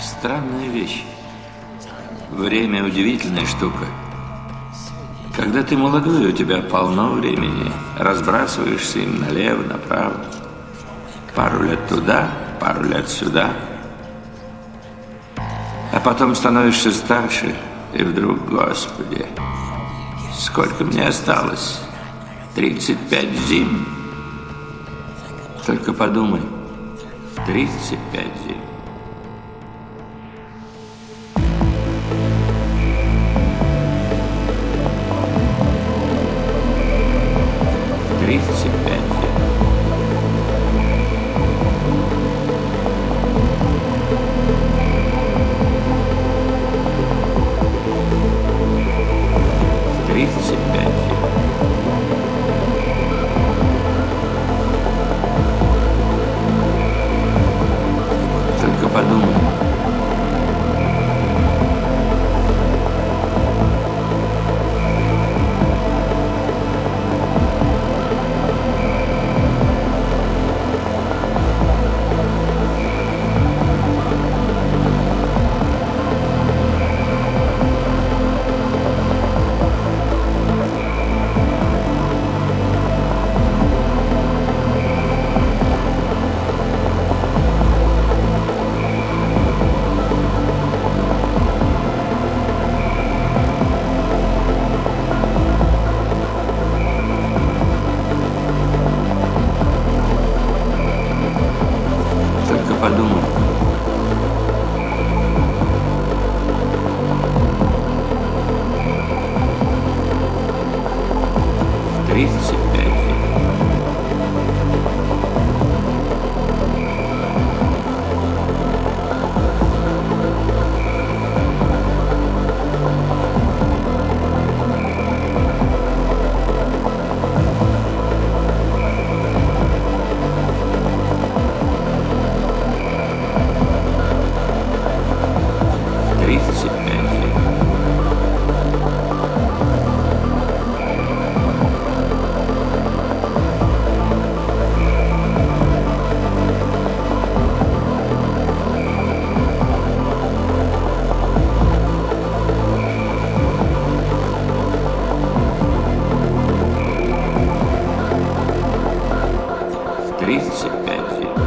Странная вещь. Время удивительная штука. Когда ты молодой, у тебя полно времени. Разбрасываешься им налево, направо. Пару лет туда, пару лет сюда. А потом становишься старше, и вдруг, Господи, сколько мне осталось? 35 зим. Только подумай, 35 зим. Только подумай. Только подумай. В 35 лет. Тридцать пять лет.